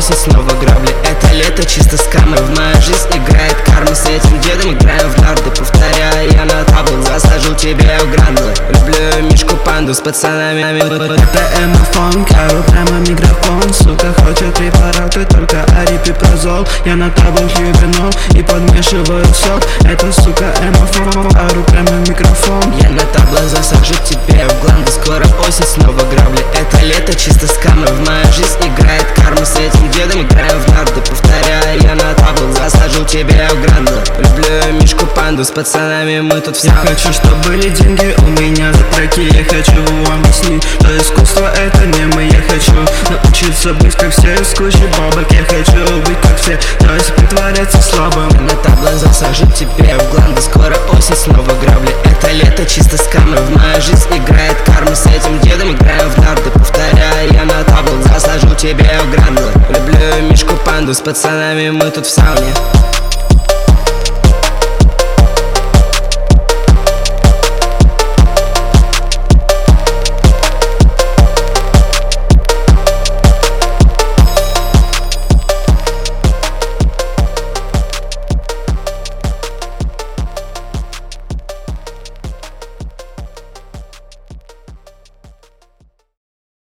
осень, снова грабли. Это лето чисто скамы. В мою жизнь играет карма. С этим дедом играем в нарды. Повторяю, я на табло засажу тебе в гранды. Люблю мишку панду с пацанами. Это эмофон, кару прямо микрофон. Сука хочет препараты, только арипипразол. Я на табло пью вино и подмешиваю сок. Это сука эмофон, кару прямо микрофон. Я на табло засажу тебе в гланды. Скоро осень, снова грабли. Это лето чисто скамы. В мою жизнь играет карма. С этим дедом играем в нарды. Повторяю, я на табло засажу тебе в гранды. Люблю мишку панду с пацанами, мы тут все. Я хочу, чтобы были деньги у меня за треки. Я хочу вам объяснить, что искусство это не мы. Я хочу научиться быть как все, с кучей бабок. Я хочу быть как все, то есть притворяться слабым. Я на табло засажу тебе в гланды. Скоро осень, снова грабли. Это лето чисто скамы. В мою жизнь играет карма. С этим дедом играем в нарды. Повторяю, я на табло засажу тебе в гранды. Люблю мишку панду с пацанами, мы тут в сауне.